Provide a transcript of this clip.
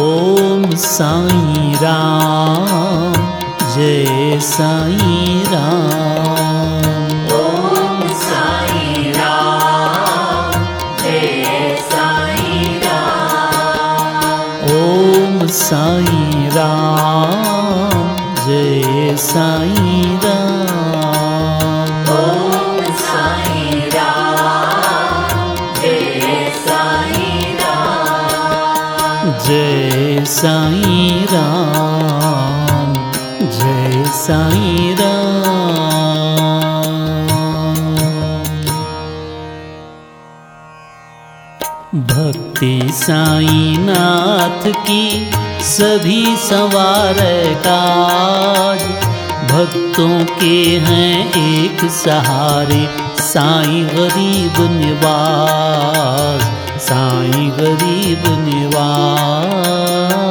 ओम साईं राम, जय साईं राम। ओम साईं राम, जय साईं राम। ओम साईं राम, जय साईं राम। ओम साईं राम, जय साईं राम। जय साईं राम, जय साईं राम। भक्ति साईं नाथ की सभी संवारे काज, भक्तों के हैं एक सहारे साईं गरीब निवास, साईं गरीब निवास।